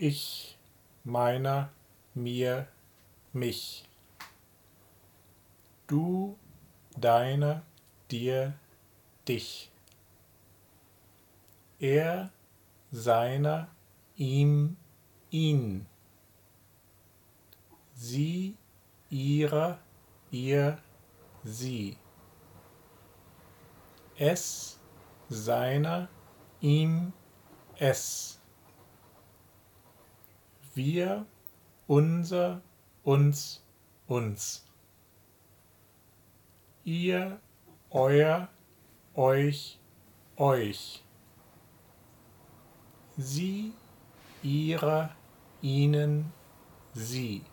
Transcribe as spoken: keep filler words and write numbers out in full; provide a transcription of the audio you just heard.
ich, meiner, mir, mich. Du, deiner, dir, dich. Er, seiner, ihm, ihn. Sie, ihrer, ihr, sie. Es, seiner, ihm, es. Wir, unser, uns, uns. Ihr, euer, euch, euch. Sie, ihrer, ihnen, sie.